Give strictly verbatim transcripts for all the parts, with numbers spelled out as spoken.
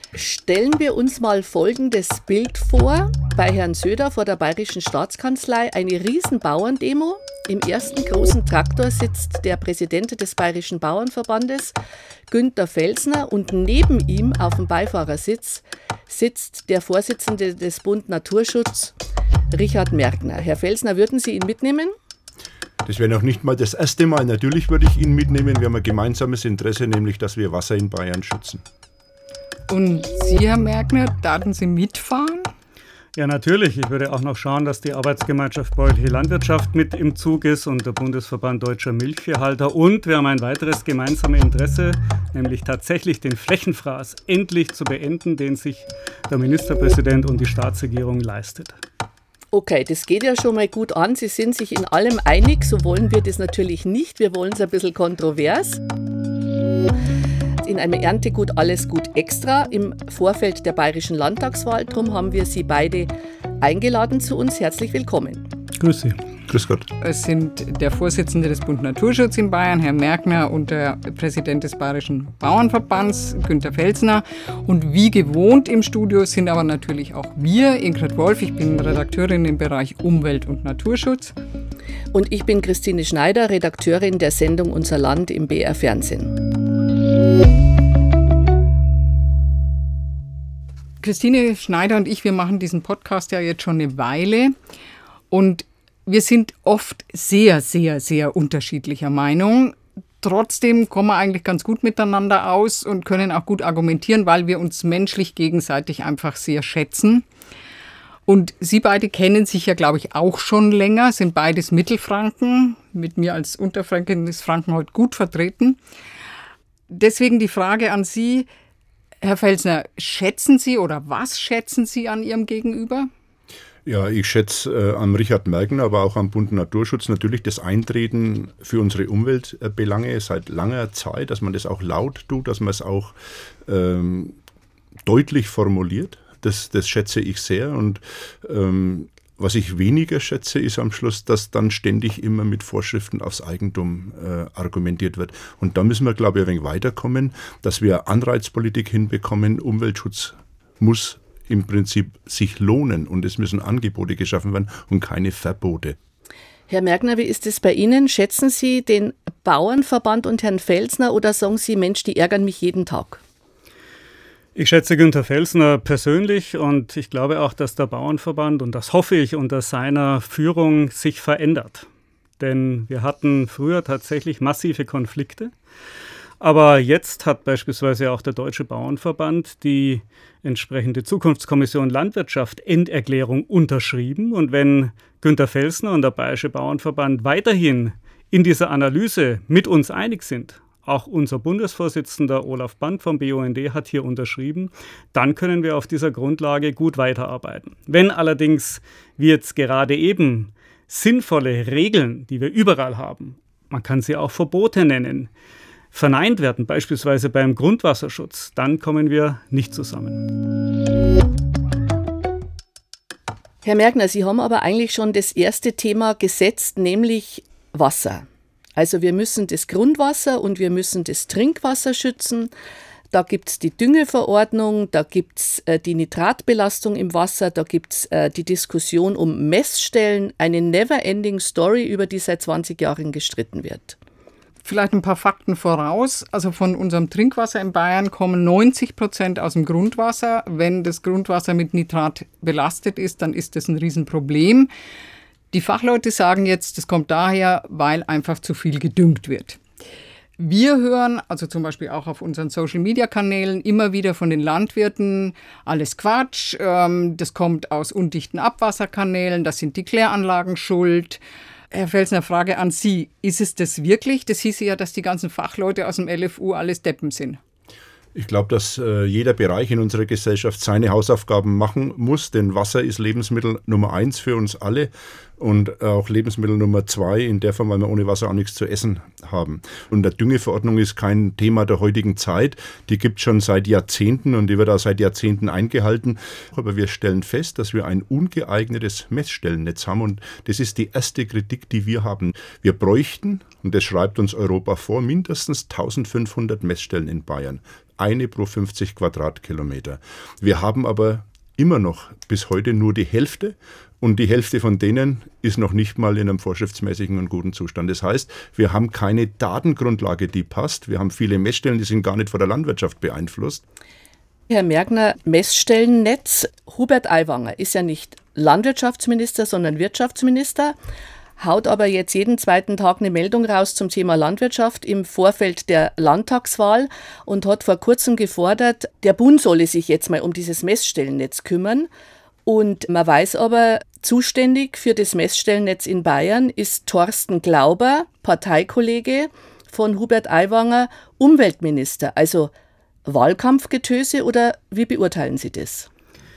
Stellen wir uns mal folgendes Bild vor. Bei Herrn Söder vor der Bayerischen Staatskanzlei eine riesen Bauerndemo. Im ersten großen Traktor sitzt der Präsident des Bayerischen Bauernverbandes, Günther Felsner, und neben ihm auf dem Beifahrersitz sitzt der Vorsitzende des Bund Naturschutz, Richard Mergner. Herr Felsner, würden Sie ihn mitnehmen? Das wäre noch nicht mal das erste Mal. Natürlich würde ich ihn mitnehmen. Wir haben ein gemeinsames Interesse, nämlich, dass wir Wasser in Bayern schützen. Und Sie, Herr Mergner, daten Sie mitfahren? Ja, natürlich. Ich würde auch noch schauen, dass die Arbeitsgemeinschaft Bäuerliche Landwirtschaft mit im Zug ist und der Bundesverband Deutscher Milchviehhalter. Und wir haben ein weiteres gemeinsames Interesse, nämlich tatsächlich den Flächenfraß endlich zu beenden, den sich der Ministerpräsident und die Staatsregierung leistet. Okay, das geht ja schon mal gut an. Sie sind sich in allem einig. So wollen wir das natürlich nicht. Wir wollen es ein bisschen kontrovers. In einem Erntegut alles gut extra im Vorfeld der Bayerischen Landtagswahl. Darum haben wir Sie beide eingeladen zu uns. Herzlich willkommen. Grüß Sie. Grüß Gott. Es sind der Vorsitzende des Bund Naturschutz in Bayern, Herr Mergner, und der Präsident des Bayerischen Bauernverbands, Günther Felsner. Und wie gewohnt im Studio sind aber natürlich auch wir, Ingrid Wolf. Ich bin Redakteurin im Bereich Umwelt- und Naturschutz. Und ich bin Christine Schneider, Redakteurin der Sendung Unser Land im B R Fernsehen. Christine Schneider und ich, wir machen diesen Podcast ja jetzt schon eine Weile und wir sind oft sehr, sehr, sehr unterschiedlicher Meinung. Trotzdem kommen wir eigentlich ganz gut miteinander aus und können auch gut argumentieren, weil wir uns menschlich gegenseitig einfach sehr schätzen. Und Sie beide kennen sich ja, glaube ich, auch schon länger, sind beides Mittelfranken. Mit mir als Unterfränkin ist Franken heute gut vertreten. Deswegen die Frage an Sie, Herr Felsner, schätzen Sie oder was schätzen Sie an Ihrem Gegenüber? Ja, ich schätze äh, am Richard Mergner, aber auch am Bund Naturschutz natürlich das Eintreten für unsere Umweltbelange seit langer Zeit, dass man das auch laut tut, dass man es auch ähm, deutlich formuliert. Das, das schätze ich sehr. Und ähm, was ich weniger schätze, ist am Schluss, dass dann ständig immer mit Vorschriften aufs Eigentum äh, argumentiert wird. Und da müssen wir, glaube ich, ein wenig weiterkommen, dass wir Anreizpolitik hinbekommen. Umweltschutz muss im Prinzip sich lohnen und es müssen Angebote geschaffen werden und keine Verbote. Herr Mergner, wie ist es bei Ihnen? Schätzen Sie den Bauernverband und Herrn Felsner oder sagen Sie, Mensch, die ärgern mich jeden Tag? Ich schätze Günther Felsner persönlich und ich glaube auch, dass der Bauernverband, und das hoffe ich, unter seiner Führung sich verändert. Denn wir hatten früher tatsächlich massive Konflikte. Aber jetzt hat beispielsweise auch der Deutsche Bauernverband die entsprechende Zukunftskommission Landwirtschaft Enderklärung unterschrieben. Und wenn Günther Felsner und der Bayerische Bauernverband weiterhin in dieser Analyse mit uns einig sind, auch unser Bundesvorsitzender Olaf Band vom B U N D hat hier unterschrieben, dann können wir auf dieser Grundlage gut weiterarbeiten. Wenn allerdings wir jetzt gerade eben sinnvolle Regeln, die wir überall haben, man kann sie auch Verbote nennen, verneint werden, beispielsweise beim Grundwasserschutz, dann kommen wir nicht zusammen. Herr Mergner, Sie haben aber eigentlich schon das erste Thema gesetzt, nämlich Wasser. Also wir müssen das Grundwasser und wir müssen das Trinkwasser schützen. Da gibt es die Düngeverordnung, da gibt es äh, die Nitratbelastung im Wasser, da gibt es äh, die Diskussion um Messstellen, eine never-ending Story, über die seit zwanzig Jahren gestritten wird. Vielleicht ein paar Fakten voraus. Also von unserem Trinkwasser in Bayern kommen neunzig Prozent aus dem Grundwasser. Wenn das Grundwasser mit Nitrat belastet ist, dann ist das ein Riesenproblem. Die Fachleute sagen jetzt, das kommt daher, weil einfach zu viel gedüngt wird. Wir hören, also zum Beispiel auch auf unseren Social-Media-Kanälen, immer wieder von den Landwirten, alles Quatsch, ähm, das kommt aus undichten Abwasserkanälen, das sind die Kläranlagen schuld. Herr Felsner, Frage an Sie, ist es das wirklich? Das hieße ja, dass die ganzen Fachleute aus dem L F U alles Deppen sind. Ich glaube, dass äh, jeder Bereich in unserer Gesellschaft seine Hausaufgaben machen muss, denn Wasser ist Lebensmittel Nummer eins für uns alle und auch Lebensmittel Nummer zwei in der Form, weil wir ohne Wasser auch nichts zu essen haben. Und der Düngeverordnung ist kein Thema der heutigen Zeit. Die gibt es schon seit Jahrzehnten und die wird auch seit Jahrzehnten eingehalten. Aber wir stellen fest, dass wir ein ungeeignetes Messstellennetz haben und das ist die erste Kritik, die wir haben. Wir bräuchten, und das schreibt uns Europa vor, mindestens eintausendfünfhundert Messstellen in Bayern. eine pro fünfzig Quadratkilometer. Wir haben aber immer noch bis heute nur die Hälfte. Und die Hälfte von denen ist noch nicht mal in einem vorschriftsmäßigen und guten Zustand. Das heißt, wir haben keine Datengrundlage, die passt. Wir haben viele Messstellen, die sind gar nicht von der Landwirtschaft beeinflusst. Herr Mergner, Messstellennetz. Hubert Aiwanger ist ja nicht Landwirtschaftsminister, sondern Wirtschaftsminister, haut aber jetzt jeden zweiten Tag eine Meldung raus zum Thema Landwirtschaft im Vorfeld der Landtagswahl und hat vor kurzem gefordert, der Bund solle sich jetzt mal um dieses Messstellennetz kümmern. Und man weiß aber, zuständig für das Messstellennetz in Bayern ist Thorsten Glauber, Parteikollege von Hubert Aiwanger, Umweltminister. Also Wahlkampfgetöse oder wie beurteilen Sie das?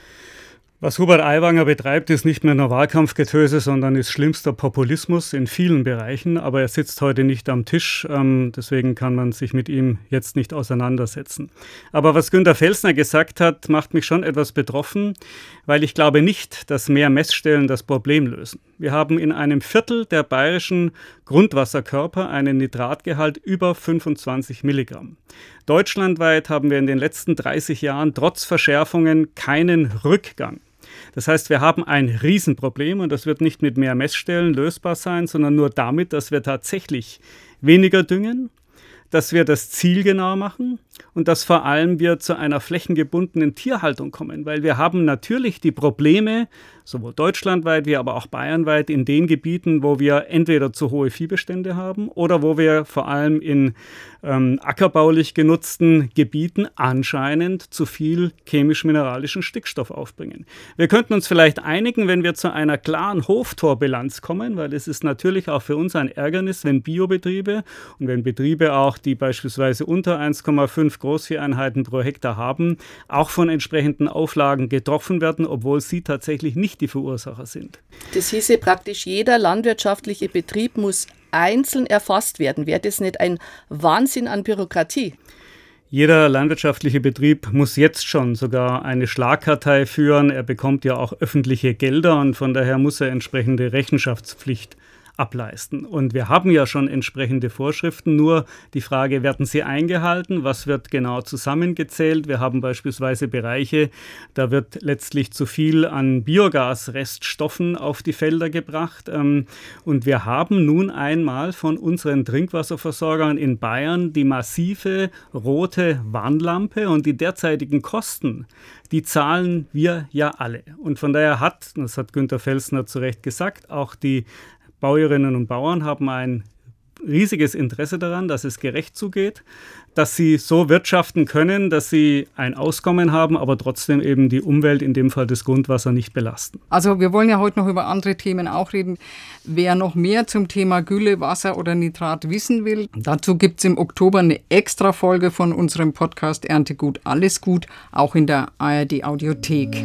Was Hubert Aiwanger betreibt, ist nicht mehr nur Wahlkampfgetöse, sondern ist schlimmster Populismus in vielen Bereichen. Aber er sitzt heute nicht am Tisch, ähm, deswegen kann man sich mit ihm jetzt nicht auseinandersetzen. Aber was Günther Felsner gesagt hat, macht mich schon etwas betroffen, weil ich glaube nicht, dass mehr Messstellen das Problem lösen. Wir haben in einem Viertel der bayerischen Grundwasserkörper einen Nitratgehalt über fünfundzwanzig Milligramm. Deutschlandweit haben wir in den letzten dreißig Jahren trotz Verschärfungen keinen Rückgang. Das heißt, wir haben ein Riesenproblem und das wird nicht mit mehr Messstellen lösbar sein, sondern nur damit, dass wir tatsächlich weniger düngen, dass wir das zielgenau machen und dass vor allem wir zu einer flächengebundenen Tierhaltung kommen, weil wir haben natürlich die Probleme, sowohl deutschlandweit wie aber auch bayernweit, in den Gebieten, wo wir entweder zu hohe Viehbestände haben oder wo wir vor allem in ähm, ackerbaulich genutzten Gebieten anscheinend zu viel chemisch-mineralischen Stickstoff aufbringen. Wir könnten uns vielleicht einigen, wenn wir zu einer klaren Hoftorbilanz kommen, weil es ist natürlich auch für uns ein Ärgernis, wenn Biobetriebe und wenn Betriebe auch, die beispielsweise unter eins Komma fünf Großvieheinheiten pro Hektar haben, auch von entsprechenden Auflagen getroffen werden, obwohl sie tatsächlich nicht die Verursacher sind. Das hieße praktisch, jeder landwirtschaftliche Betrieb muss einzeln erfasst werden. Wäre das nicht ein Wahnsinn an Bürokratie? Jeder landwirtschaftliche Betrieb muss jetzt schon sogar eine Schlagkartei führen. Er bekommt ja auch öffentliche Gelder und von daher muss er entsprechende Rechenschaftspflicht ableisten. Und wir haben ja schon entsprechende Vorschriften, nur die Frage, werden sie eingehalten? Was wird genau zusammengezählt? Wir haben beispielsweise Bereiche, da wird letztlich zu viel an Biogasreststoffen auf die Felder gebracht. Und wir haben nun einmal von unseren Trinkwasserversorgern in Bayern die massive rote Warnlampe und die derzeitigen Kosten, die zahlen wir ja alle. Und von daher hat, das hat Günther Felsner zu Recht gesagt, auch die Bäuerinnen und Bauern haben ein riesiges Interesse daran, dass es gerecht zugeht, dass sie so wirtschaften können, dass sie ein Auskommen haben, aber trotzdem eben die Umwelt, in dem Fall das Grundwasser, nicht belasten. Also wir wollen ja heute noch über andere Themen auch reden. Wer noch mehr zum Thema Gülle, Wasser oder Nitrat wissen will, dazu gibt es im Oktober eine Extra-Folge von unserem Podcast Erntegut, alles gut, auch in der A R D-Audiothek.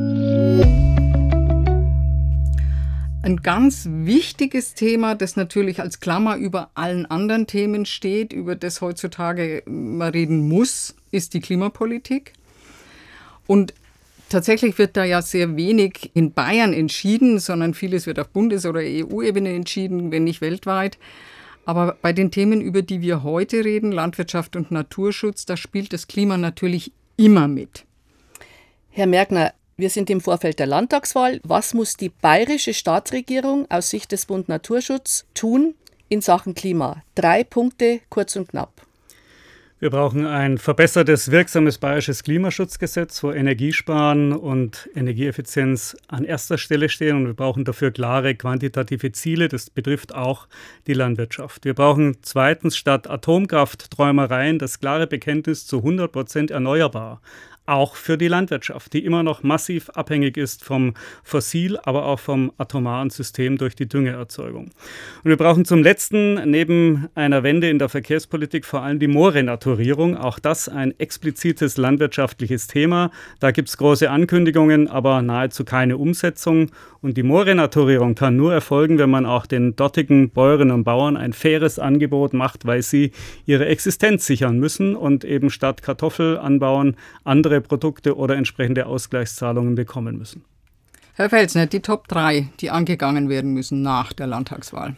Ein ganz wichtiges Thema, das natürlich als Klammer über allen anderen Themen steht, über das heutzutage man reden muss, ist die Klimapolitik. Und tatsächlich wird da ja sehr wenig in Bayern entschieden, sondern vieles wird auf Bundes- oder E U-Ebene entschieden, wenn nicht weltweit. Aber bei den Themen, über die wir heute reden, Landwirtschaft und Naturschutz, da spielt das Klima natürlich immer mit. Herr Mergner, wir sind im Vorfeld der Landtagswahl. Was muss die bayerische Staatsregierung aus Sicht des Bund Naturschutz tun in Sachen Klima? Drei Punkte, kurz und knapp. Wir brauchen ein verbessertes, wirksames bayerisches Klimaschutzgesetz, wo Energiesparen und Energieeffizienz an erster Stelle stehen. Und wir brauchen dafür klare quantitative Ziele. Das betrifft auch die Landwirtschaft. Wir brauchen zweitens statt Atomkraftträumereien das klare Bekenntnis zu hundert Prozent erneuerbar. Auch für die Landwirtschaft, die immer noch massiv abhängig ist vom Fossil, aber auch vom atomaren System durch die Düngeerzeugung. Und wir brauchen zum Letzten neben einer Wende in der Verkehrspolitik vor allem die Moorrenaturierung. Auch das ein explizites landwirtschaftliches Thema. Da gibt es große Ankündigungen, aber nahezu keine Umsetzung. Und die Moorrenaturierung kann nur erfolgen, wenn man auch den dortigen Bäuerinnen und Bauern ein faires Angebot macht, weil sie ihre Existenz sichern müssen und eben statt Kartoffel anbauen andere Produkte oder entsprechende Ausgleichszahlungen bekommen müssen. Herr Felsner, die Top drei, die angegangen werden müssen nach der Landtagswahl.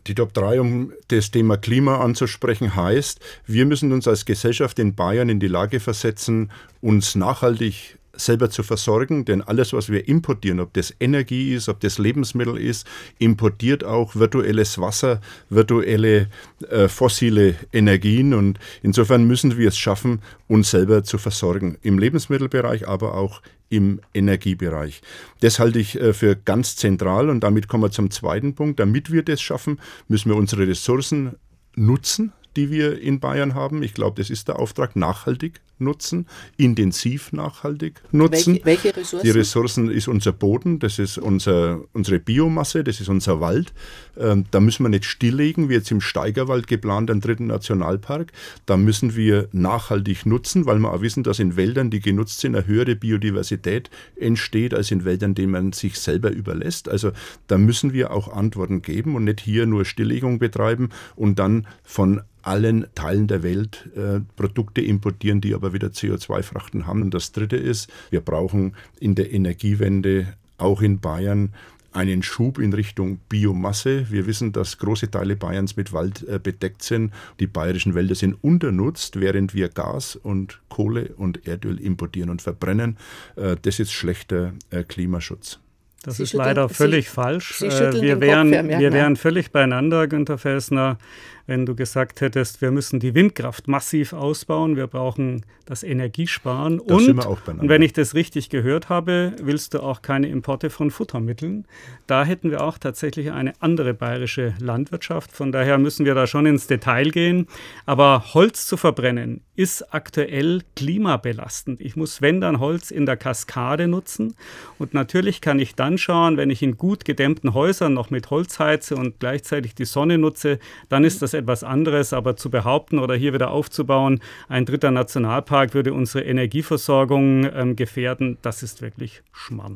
Die Top drei, um das Thema Klima anzusprechen, heißt, wir müssen uns als Gesellschaft in Bayern in die Lage versetzen, uns nachhaltig selber zu versorgen, denn alles, was wir importieren, ob das Energie ist, ob das Lebensmittel ist, importiert auch virtuelles Wasser, virtuelle äh, fossile Energien und insofern müssen wir es schaffen, uns selber zu versorgen, im Lebensmittelbereich, aber auch im Energiebereich. Das halte ich äh, für ganz zentral und damit kommen wir zum zweiten Punkt. Damit wir das schaffen, müssen wir unsere Ressourcen nutzen, die wir in Bayern haben. Ich glaube, das ist der Auftrag, nachhaltig nutzen, intensiv nachhaltig nutzen. Welche, welche Ressourcen? Die Ressourcen ist unser Boden, das ist unser, unsere Biomasse, das ist unser Wald. Ähm, da müssen wir nicht stilllegen, wie jetzt im Steigerwald geplant, einen dritten Nationalpark. Da müssen wir nachhaltig nutzen, weil wir auch wissen, dass in Wäldern, die genutzt sind, eine höhere Biodiversität entsteht, als in Wäldern, denen man sich selber überlässt. Also da müssen wir auch Antworten geben und nicht hier nur Stilllegung betreiben und dann von allen Teilen der Welt äh, Produkte importieren, die aber wieder C O zwei Frachten haben. Und das Dritte ist, wir brauchen in der Energiewende auch in Bayern einen Schub in Richtung Biomasse. Wir wissen, dass große Teile Bayerns mit Wald äh, bedeckt sind. Die bayerischen Wälder sind unternutzt, während wir Gas und Kohle und Erdöl importieren und verbrennen. Äh, das ist schlechter äh, Klimaschutz. Das Sie ist leider Sie, völlig falsch. Sie äh, wir, wären, wir wären völlig beieinander, Günther Felsner, wenn du gesagt hättest, wir müssen die Windkraft massiv ausbauen, wir brauchen das Energiesparen. Da und, sind wir auch beieinander. Und wenn ich das richtig gehört habe, willst du auch keine Importe von Futtermitteln. Da hätten wir auch tatsächlich eine andere bayerische Landwirtschaft. Von daher müssen wir da schon ins Detail gehen. Aber Holz zu verbrennen ist aktuell klimabelastend. Ich muss, wenn dann, Holz in der Kaskade nutzen. Und natürlich kann ich dann schauen, wenn ich in gut gedämmten Häusern noch mit Holz heize und gleichzeitig die Sonne nutze, dann ist das etwas anderes. Aber zu behaupten oder hier wieder aufzubauen, ein dritter Nationalpark würde unsere Energieversorgung ähm, gefährden, das ist wirklich Schmarrn.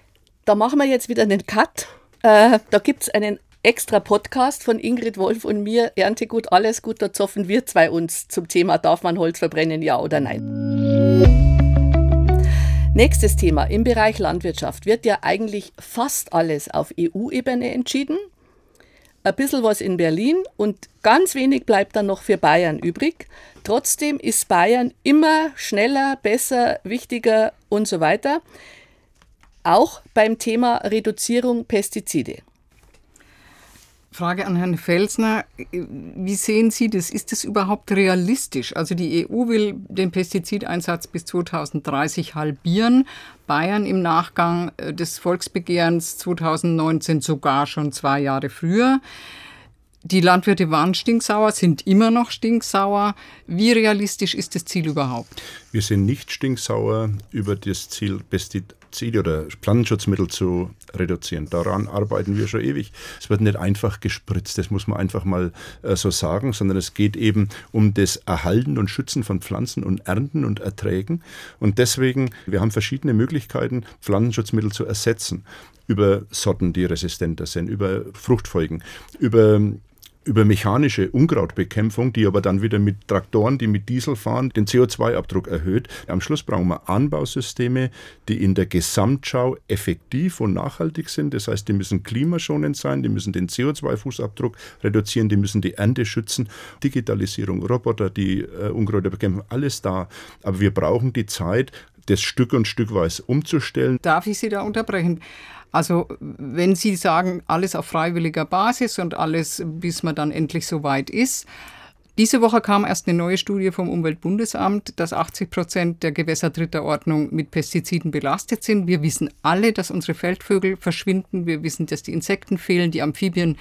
Da machen wir jetzt wieder einen Cut. Äh, da gibt es einen extra Podcast von Ingrid Wolf und mir, Erntegut, alles gut, da zoffen wir zwei uns zum Thema, darf man Holz verbrennen, ja oder nein. Nächstes Thema, im Bereich Landwirtschaft wird ja eigentlich fast alles auf E U-Ebene entschieden. Ein bisschen was in Berlin und ganz wenig bleibt dann noch für Bayern übrig. Trotzdem ist Bayern immer schneller, besser, wichtiger und so weiter. Auch beim Thema Reduzierung Pestizide. Frage an Herrn Felsner. Wie sehen Sie das? Ist das überhaupt realistisch? Also die E U will den Pestizideinsatz bis zweitausenddreißig halbieren. Bayern im Nachgang des Volksbegehrens zweitausendneunzehn sogar schon zwei Jahre früher. Die Landwirte waren stinksauer, sind immer noch stinksauer. Wie realistisch ist das Ziel überhaupt? Wir sind nicht stinksauer über das Ziel, Pestizide oder Pflanzenschutzmittel zu reduzieren. Daran arbeiten wir schon ewig. Es wird nicht einfach gespritzt, das muss man einfach mal äh, so sagen, sondern es geht eben um das Erhalten und Schützen von Pflanzen und Ernten und Erträgen. Und deswegen, wir haben verschiedene Möglichkeiten, Pflanzenschutzmittel zu ersetzen. Über Sorten, die resistenter sind, über Fruchtfolgen, über über mechanische Unkrautbekämpfung, die aber dann wieder mit Traktoren, die mit Diesel fahren, den C O zwei Abdruck erhöht. Am Schluss brauchen wir Anbausysteme, die in der Gesamtschau effektiv und nachhaltig sind. Das heißt, die müssen klimaschonend sein, die müssen den C O zwei Fußabdruck reduzieren, die müssen die Ernte schützen. Digitalisierung, Roboter, die äh, Unkräuter bekämpfen, alles da. Aber wir brauchen die Zeit, das Stück und Stückweise umzustellen. Darf ich Sie da unterbrechen? Also wenn Sie sagen, alles auf freiwilliger Basis und alles, bis man dann endlich so weit ist. Diese Woche kam erst eine neue Studie vom Umweltbundesamt, dass achtzig Prozent der Gewässer dritter Ordnung mit Pestiziden belastet sind. Wir wissen alle, dass unsere Feldvögel verschwinden. Wir wissen, dass die Insekten fehlen, die Amphibien.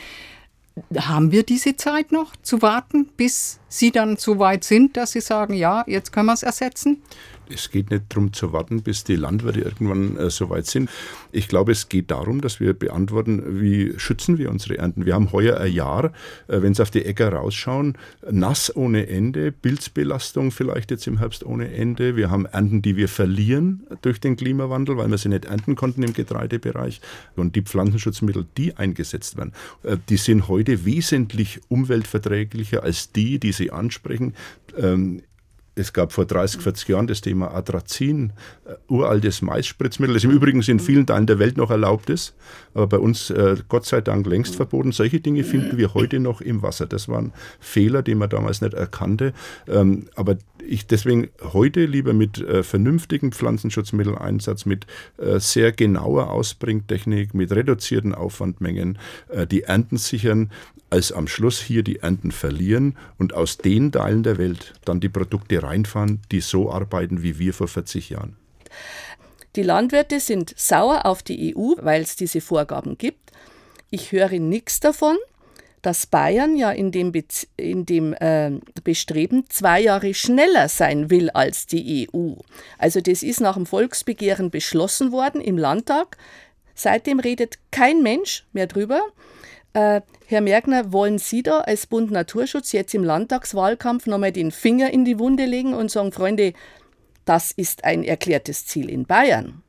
Haben wir diese Zeit noch zu warten, bis Sie dann so weit sind, dass Sie sagen, ja, jetzt können wir es ersetzen? Es geht nicht darum zu warten, bis die Landwirte irgendwann äh, so weit sind. Ich glaube, es geht darum, dass wir beantworten, wie schützen wir unsere Ernten. Wir haben heuer ein Jahr, äh, wenn Sie auf die Äcker rausschauen, nass ohne Ende, Pilzbelastung vielleicht jetzt im Herbst ohne Ende. Wir haben Ernten, die wir verlieren durch den Klimawandel, weil wir sie nicht ernten konnten im Getreidebereich. Und die Pflanzenschutzmittel, die eingesetzt werden, äh, die sind heute wesentlich umweltverträglicher als die, die Sie ansprechen. Ähm, Es gab vor dreißig, vierzig Jahren das Thema Atrazin, äh, uraltes Maisspritzmittel, das im Übrigen in vielen Teilen der Welt noch erlaubt ist, aber bei uns äh, Gott sei Dank längst verboten. Solche Dinge finden wir heute noch im Wasser. Das waren Fehler, die man damals nicht erkannte. Ähm, aber ich deswegen heute lieber mit äh, vernünftigem Pflanzenschutzmitteleinsatz, mit äh, sehr genauer Ausbringtechnik, mit reduzierten Aufwandmengen äh, die Ernten sichern, als am Schluss hier die Ernten verlieren und aus den Teilen der Welt dann die Produkte reinfahren, die so arbeiten wie wir vor vierzig Jahren. Die Landwirte sind sauer auf die E U, weil es diese Vorgaben gibt. Ich höre nichts davon, dass Bayern ja in dem, Be- in dem äh, Bestreben zwei Jahre schneller sein will als die E U. Also das ist nach dem Volksbegehren beschlossen worden im Landtag. Seitdem redet kein Mensch mehr drüber. Äh, Herr Mergner, wollen Sie da als Bund Naturschutz jetzt im Landtagswahlkampf nochmal den Finger in die Wunde legen und sagen, Freunde, das ist ein erklärtes Ziel in Bayern?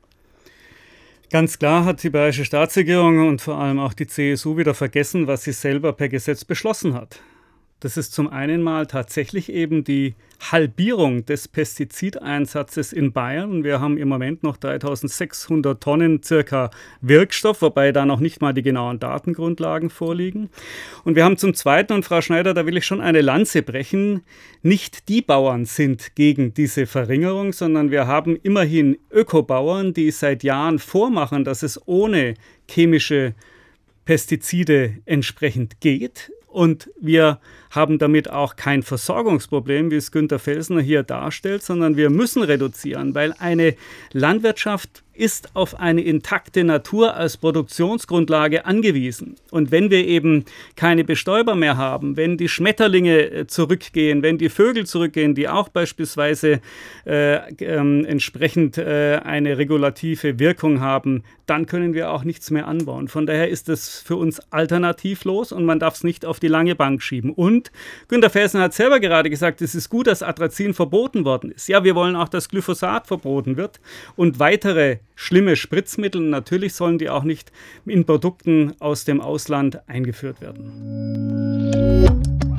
Ganz klar hat die bayerische Staatsregierung und vor allem auch die C S U wieder vergessen, was sie selber per Gesetz beschlossen hat. Das ist zum einen mal tatsächlich eben die Halbierung des Pestizideinsatzes in Bayern. Wir haben im Moment noch dreitausendsechshundert Tonnen circa Wirkstoff, wobei da noch nicht mal die genauen Datengrundlagen vorliegen. Und wir haben zum Zweiten, und Frau Schneider, da will ich schon eine Lanze brechen, nicht die Bauern sind gegen diese Verringerung, sondern wir haben immerhin Ökobauern, die seit Jahren vormachen, dass es ohne chemische Pestizide entsprechend geht. Und wir haben damit auch kein Versorgungsproblem, wie es Günter Felsner hier darstellt, sondern wir müssen reduzieren, weil eine Landwirtschaft ist auf eine intakte Natur als Produktionsgrundlage angewiesen. Und wenn wir eben keine Bestäuber mehr haben, wenn die Schmetterlinge zurückgehen, wenn die Vögel zurückgehen, die auch beispielsweise äh, äh, entsprechend äh, eine regulative Wirkung haben, dann können wir auch nichts mehr anbauen. Von daher ist es für uns alternativlos und man darf es nicht auf die lange Bank schieben. Und Günter Felsner hat selber gerade gesagt, es ist gut, dass Atrazin verboten worden ist. Ja, wir wollen auch, dass Glyphosat verboten wird und weitere schlimme Spritzmittel. Natürlich sollen die auch nicht in Produkten aus dem Ausland eingeführt werden.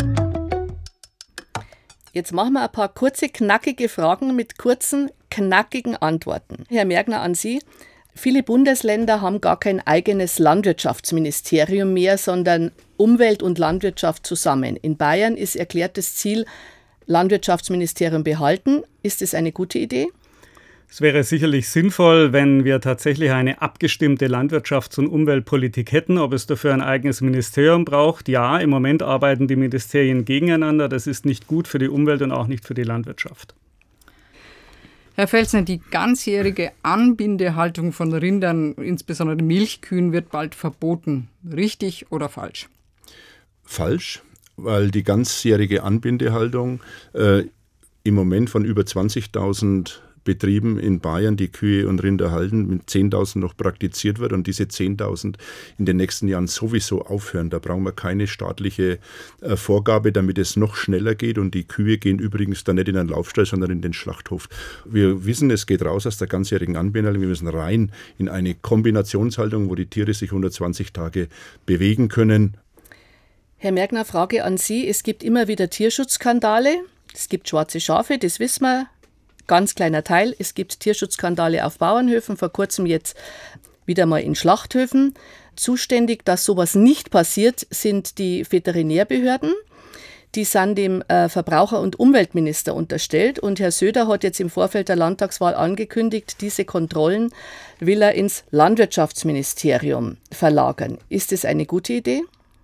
Jetzt machen wir ein paar kurze, knackige Fragen mit kurzen, knackigen Antworten. Herr Mergner, an Sie. Viele Bundesländer haben gar kein eigenes Landwirtschaftsministerium mehr, sondern Umwelt und Landwirtschaft zusammen. In Bayern ist erklärtes Ziel, Landwirtschaftsministerium behalten. Ist es eine gute Idee? Es wäre sicherlich sinnvoll, wenn wir tatsächlich eine abgestimmte Landwirtschafts- und Umweltpolitik hätten. Ob es dafür ein eigenes Ministerium braucht? Ja, im Moment arbeiten die Ministerien gegeneinander. Das ist nicht gut für die Umwelt und auch nicht für die Landwirtschaft. Herr Felsner, die ganzjährige Anbindehaltung von Rindern, insbesondere Milchkühen, wird bald verboten. Richtig oder falsch? Falsch, weil die ganzjährige Anbindehaltung äh, im Moment von über zwanzigtausend Betrieben in Bayern, die Kühe und Rinder halten, mit zehntausend noch praktiziert wird und diese zehntausend in den nächsten Jahren sowieso aufhören. Da brauchen wir keine staatliche äh, Vorgabe, damit es noch schneller geht und die Kühe gehen übrigens dann nicht in den Laufstall, sondern in den Schlachthof. Wir wissen, es geht raus aus der ganzjährigen Anbindehaltung. Wir müssen rein in eine Kombinationshaltung, wo die Tiere sich hundertzwanzig Tage bewegen können. Herr Mergner, Frage an Sie. Es gibt immer wieder Tierschutzskandale. Es gibt schwarze Schafe, das wissen wir. Ganz kleiner Teil. Es gibt Tierschutzskandale auf Bauernhöfen, vor kurzem jetzt wieder mal in Schlachthöfen. Zuständig, dass sowas nicht passiert, sind die Veterinärbehörden. Die sind dem äh, Verbraucher- und Umweltminister unterstellt. Und Herr Söder hat jetzt im Vorfeld der Landtagswahl angekündigt, diese Kontrollen will er ins Landwirtschaftsministerium verlagern. Ist es eine gute Idee?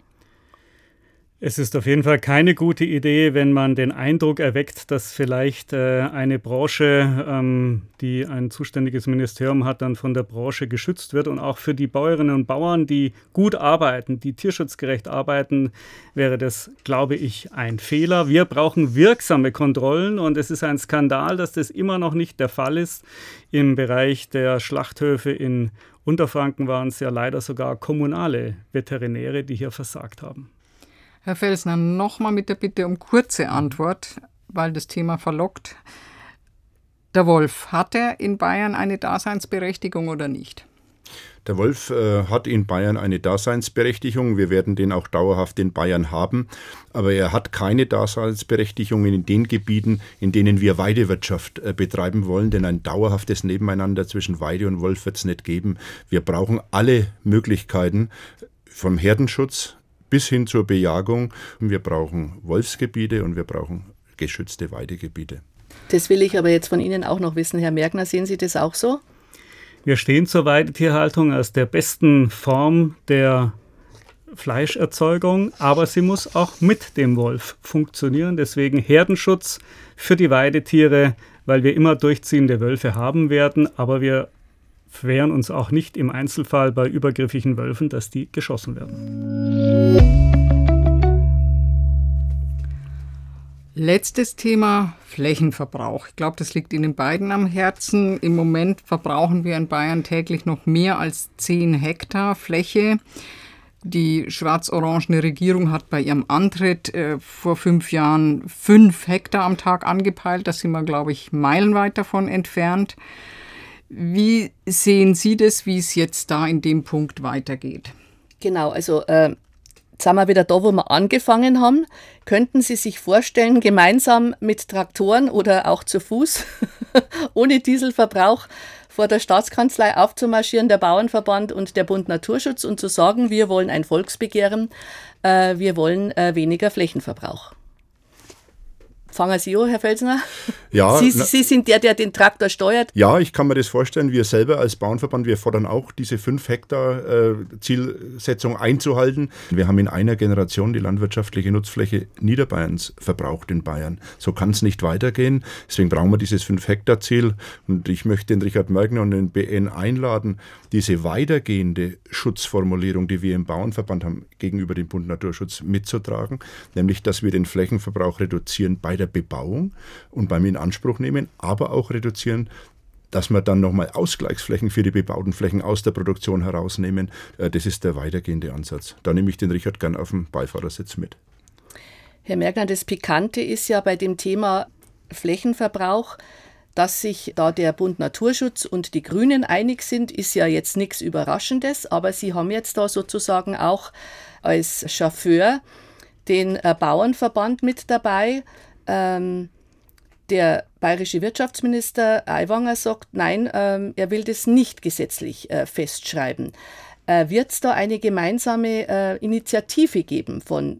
Es ist auf jeden Fall keine gute Idee, wenn man den Eindruck erweckt, dass vielleicht äh, eine Branche, ähm, die ein zuständiges Ministerium hat, dann von der Branche geschützt wird. Und auch für die Bäuerinnen und Bauern, die gut arbeiten, die tierschutzgerecht arbeiten, wäre das, glaube ich, ein Fehler. Wir brauchen wirksame Kontrollen und es ist ein Skandal, dass das immer noch nicht der Fall ist. Im Bereich der Schlachthöfe in Unterfranken waren es ja leider sogar kommunale Veterinäre, die hier versagt haben. Herr Felsner, nochmal mit der Bitte um kurze Antwort, weil das Thema verlockt. Der Wolf, hat er in Bayern eine Daseinsberechtigung oder nicht? Der Wolf äh, hat in Bayern eine Daseinsberechtigung. Wir werden den auch dauerhaft in Bayern haben. Aber er hat keine Daseinsberechtigung in den Gebieten, in denen wir Weidewirtschaft äh, betreiben wollen. Denn ein dauerhaftes Nebeneinander zwischen Weide und Wolf wird es nicht geben. Wir brauchen alle Möglichkeiten vom Herdenschutz bis hin zur Bejagung. Wir brauchen Wolfsgebiete und wir brauchen geschützte Weidegebiete. Das will ich aber jetzt von Ihnen auch noch wissen, Herr Mergner. Sehen Sie das auch so? Wir stehen zur Weidetierhaltung als der besten Form der Fleischerzeugung, aber sie muss auch mit dem Wolf funktionieren. Deswegen Herdenschutz für die Weidetiere, weil wir immer durchziehende Wölfe haben werden, aber wir wehren uns auch nicht im Einzelfall bei übergriffigen Wölfen, dass die geschossen werden. Letztes Thema, Flächenverbrauch. Ich glaube, das liegt Ihnen beiden am Herzen. Im Moment verbrauchen wir in Bayern täglich noch mehr als zehn Hektar Fläche. Die schwarz-orangene Regierung hat bei ihrem Antritt äh, vor fünf Jahren fünf Hektar am Tag angepeilt. Da sind wir, glaube ich, meilenweit davon entfernt. Wie sehen Sie das, wie es jetzt da in dem Punkt weitergeht? Genau, also äh jetzt sind wir wieder da, wo wir angefangen haben. Könnten Sie sich vorstellen, gemeinsam mit Traktoren oder auch zu Fuß, ohne Dieselverbrauch, vor der Staatskanzlei aufzumarschieren, der Bauernverband und der Bund Naturschutz, und zu sagen, wir wollen ein Volksbegehren, äh, wir wollen äh, weniger Flächenverbrauch? Fangen Sie an, Herr Felsner. Ja, Sie, Sie sind der, der den Traktor steuert. Ja, ich kann mir das vorstellen. Wir selber als Bauernverband, wir fordern auch, diese fünf Hektar äh, Zielsetzung einzuhalten. Wir haben in einer Generation die landwirtschaftliche Nutzfläche Niederbayerns verbraucht in Bayern. So kann es nicht weitergehen. Deswegen brauchen wir dieses fünf Hektar Ziel. Und ich möchte den Richard Mergner und den B N einladen, diese weitergehende Schutzformulierung, die wir im Bauernverband haben, gegenüber dem Bund Naturschutz mitzutragen. Nämlich, dass wir den Flächenverbrauch reduzieren bei der Bebauung und beim Inanspruchnehmen, aber auch reduzieren, dass wir dann nochmal Ausgleichsflächen für die bebauten Flächen aus der Produktion herausnehmen. Das ist der weitergehende Ansatz. Da nehme ich den Richard gern auf dem Beifahrersitz mit. Herr Mergner, das Pikante ist ja bei dem Thema Flächenverbrauch, dass sich da der Bund Naturschutz und die Grünen einig sind, ist ja jetzt nichts Überraschendes, aber Sie haben jetzt da sozusagen auch als Chauffeur den äh, Bauernverband mit dabei. Ähm, der bayerische Wirtschaftsminister Aiwanger sagt, nein, ähm, er will das nicht gesetzlich äh, festschreiben. Äh, wird es da eine gemeinsame äh, Initiative geben von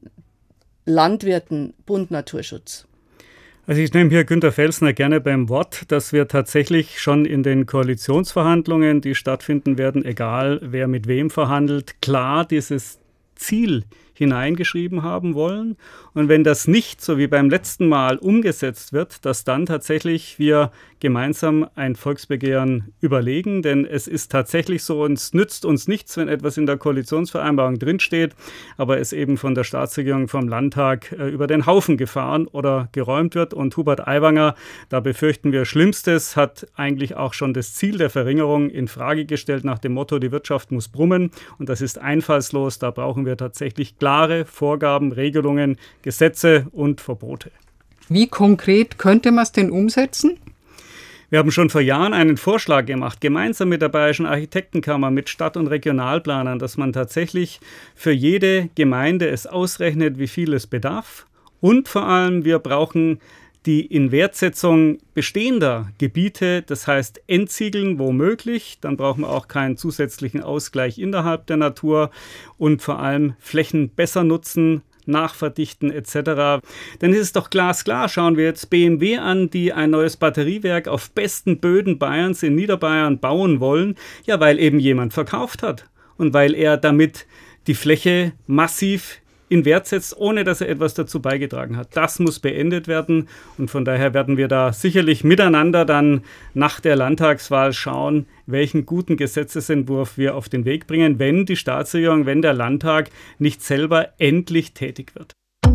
Landwirten, Bund Naturschutz? Also ich nehme hier Günter Felsner gerne beim Wort, dass wir tatsächlich schon in den Koalitionsverhandlungen, die stattfinden werden, egal wer mit wem verhandelt, klar dieses Ziel hineingeschrieben haben wollen. Und wenn das nicht, so wie beim letzten Mal, umgesetzt wird, dass dann tatsächlich wir gemeinsam ein Volksbegehren überlegen. Denn es ist tatsächlich so, es nützt uns nichts, wenn etwas in der Koalitionsvereinbarung drinsteht, aber es eben von der Staatsregierung, vom Landtag äh, über den Haufen gefahren oder geräumt wird. Und Hubert Aiwanger, da befürchten wir Schlimmstes, hat eigentlich auch schon das Ziel der Verringerung in Frage gestellt nach dem Motto, die Wirtschaft muss brummen. Und das ist einfallslos. Da brauchen wir tatsächlich klare Vorgaben, Regelungen, Gesetze und Verbote. Wie konkret könnte man es denn umsetzen? Wir haben schon vor Jahren einen Vorschlag gemacht, gemeinsam mit der Bayerischen Architektenkammer, mit Stadt- und Regionalplanern, dass man tatsächlich für jede Gemeinde es ausrechnet, wie viel es bedarf. Und vor allem, wir brauchen die Inwertsetzung bestehender Gebiete, das heißt entsiegeln, wo möglich. Dann brauchen wir auch keinen zusätzlichen Ausgleich innerhalb der Natur und vor allem Flächen besser nutzen, nachverdichten et cetera. Denn es ist doch glasklar, schauen wir jetzt B M W an, die ein neues Batteriewerk auf besten Böden Bayerns in Niederbayern bauen wollen, ja, weil eben jemand verkauft hat und weil er damit die Fläche massiv in Wert setzt, ohne dass er etwas dazu beigetragen hat. Das muss beendet werden und von daher werden wir da sicherlich miteinander dann nach der Landtagswahl schauen, welchen guten Gesetzesentwurf wir auf den Weg bringen, wenn die Staatsregierung, wenn der Landtag nicht selber endlich tätig wird.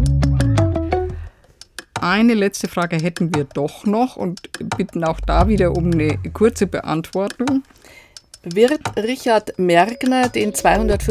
Eine letzte Frage hätten wir doch noch und bitten auch da wieder um eine kurze Beantwortung. Wird Richard Mergner den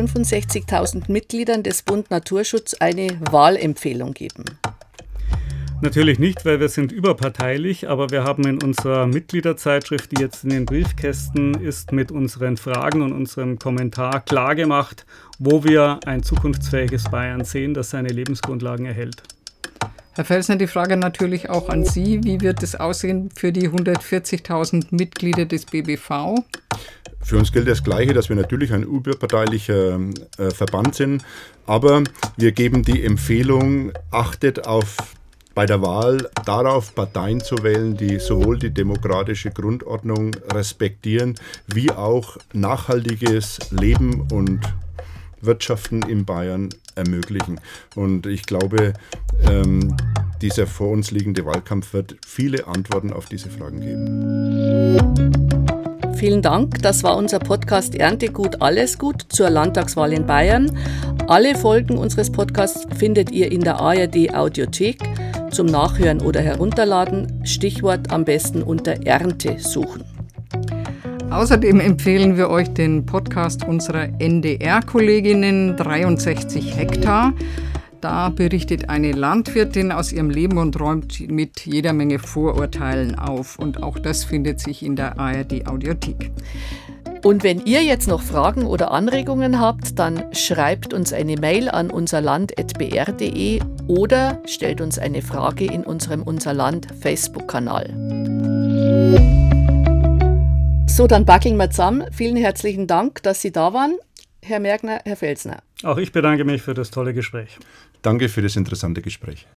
zweihundertfünfundsechzigtausend Mitgliedern des Bund Naturschutz eine Wahlempfehlung geben? Natürlich nicht, weil wir sind überparteilich, aber wir haben in unserer Mitgliederzeitschrift, die jetzt in den Briefkästen ist, mit unseren Fragen und unserem Kommentar klargemacht, wo wir ein zukunftsfähiges Bayern sehen, das seine Lebensgrundlagen erhält. Herr Felsner, die Frage natürlich auch an Sie. Wie wird es aussehen für die hundertvierzigtausend Mitglieder des B B V? Für uns gilt das Gleiche, dass wir natürlich ein überparteilicher äh, Verband sind, aber wir geben die Empfehlung, achtet auf bei der Wahl darauf, Parteien zu wählen, die sowohl die demokratische Grundordnung respektieren, wie auch nachhaltiges Leben und Wirtschaften in Bayern ermöglichen. Und ich glaube, ähm, dieser vor uns liegende Wahlkampf wird viele Antworten auf diese Fragen geben. Vielen Dank. Das war unser Podcast Erntegut, alles gut zur Landtagswahl in Bayern. Alle Folgen unseres Podcasts findet ihr in der A R D Audiothek zum Nachhören oder Herunterladen. Stichwort am besten unter Ernte suchen. Außerdem empfehlen wir euch den Podcast unserer N D R-Kolleginnen dreiundsechzig Hektar. Da berichtet eine Landwirtin aus ihrem Leben und räumt mit jeder Menge Vorurteilen auf. Und auch das findet sich in der A R D-Audiothek. Und wenn ihr jetzt noch Fragen oder Anregungen habt, dann schreibt uns eine Mail an unserland punkt b r punkt d e oder stellt uns eine Frage in unserem Unserland Facebook-Kanal. So, dann backeln wir zusammen. Vielen herzlichen Dank, dass Sie da waren, Herr Mergner, Herr Felsner. Auch ich bedanke mich für das tolle Gespräch. Danke für das interessante Gespräch.